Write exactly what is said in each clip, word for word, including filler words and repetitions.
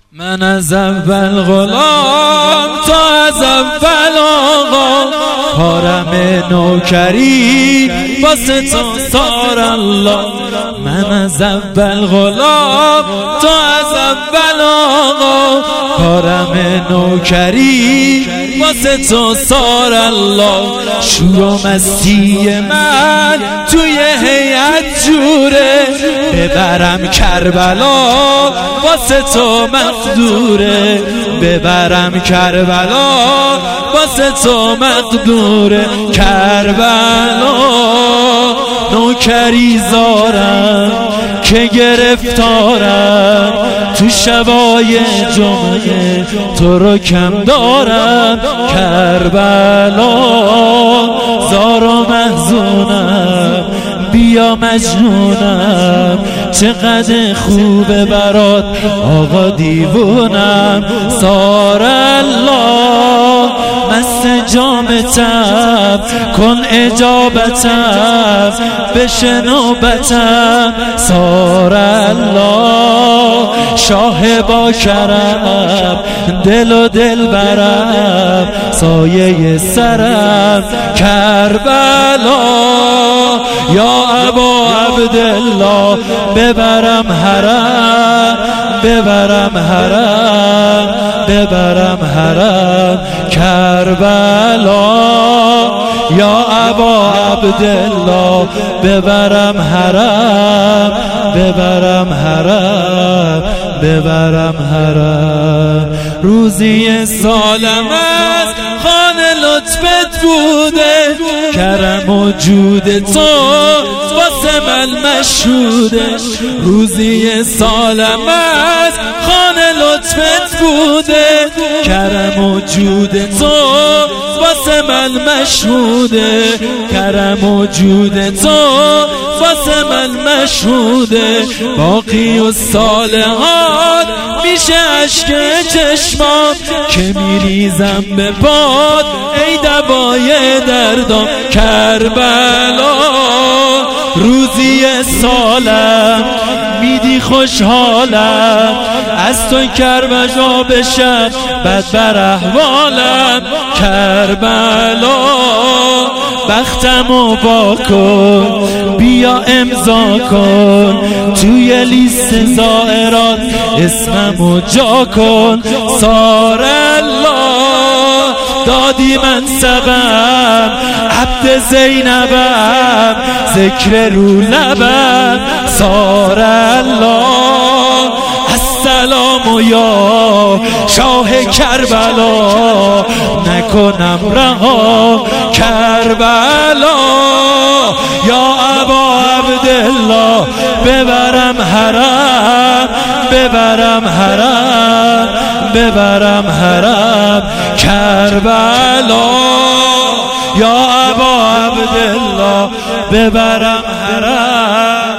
من از اول غلام تا از اول آقا، کارم نوکری واسه تو سار الله. من از اول غلام تا از اول آقا، کارم نوکری واسه تو سار الله. شور و مستی من توی هیئت جوره، ببرم کربلا واسه تو مقدوره، ببرم کربلا واسه تو مقدوره. کربلا نوکری زارم که گرفتارم، تو شبای جمعه تو رو کم دارم. کربلا زار و محزونم، بیا مجنونم، چقدر خوبه برات آقا دیوونم. سار الله مست جامتم، کن اجابتم، بشه نوبتم. سار الله شاه با کرم، دل و دل برم، سایه سرم. کربلا یا ابا عبدالله، ببرم حرم، ببرم حرم، ببرم حرم. کربلا یا ابا عبدالله، ببرم حرم، ببرم حرم، ببرم حرم. روزی سالم از خانه لطفت بوده، کرم و جود تو واسه من مشهوده. روزی سالم از خانه لطفت بوده، کرم و جود تو واسه من مشهوده، کرم و جود تو واسه من مشهوده. باقی و صالحات میشه عشق چشمام که میریزم به پاد، ای دوای دردام. کربلا روزی سالم میدی خوشحالم، از تو کربلا بشم بد بر احوالم. کربلا بختمو با کن، بیا امضا کن، توی لیست زائرات اسممو جا کن. سار الله دادی منصبم، عبد زینبم، ذکر رو لبم. سار الله السلام و یا شاه کربلا، نکنم رها. کربلا یا ابا عبدالله، ببرم حرم، ببرم حرم، ببرم حرم. کربلا یا ابا عبدالله، ببرم حرم،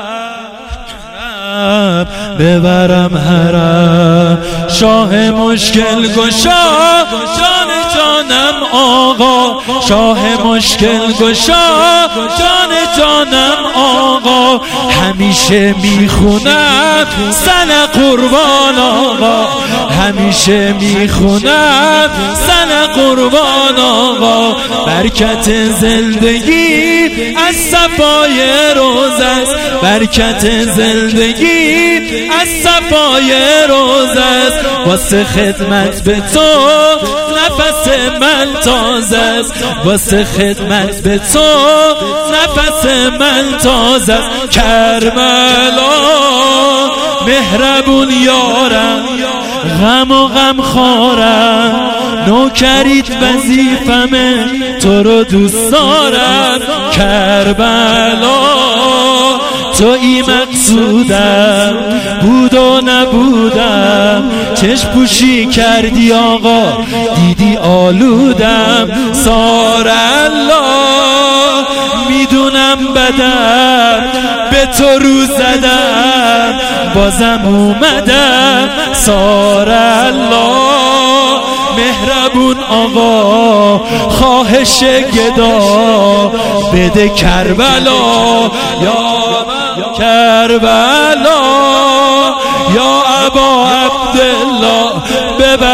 ببرم حرم. شاه مشکل گشا جان جانم آقا، شاه مشکل گشا جان جانم آقا. همیشه میخونم سن قربان آقا، همیشه میخونم سن قربان آقا. برکت زندگی از صفای روز است، برکت زندگی از صفای روز است. واسه خدمت به تو نفس من تازه است، واسه خدمت به تو نفس من تازه است. کربلا مهربون یارم، غم و غم خارم، نوکریت وظیفمه، تو رو دوست دارم. کربلا تویی مقصودم، بود و نبودم، چشم پوشی کردی آقا، دیدی آلودم. سار الله میدونم بدم، به تو رو زدم، بازم اومدم. سار الله مهربون آقا، خواهش گدا بده کربلا. یا کربلا یا ابا عبدالله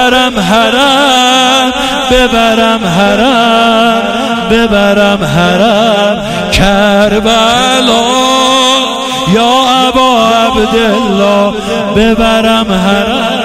ببرم حرم ببرم حرم ببرم حرم کربلا یا ابا عبدالله ببرم حرم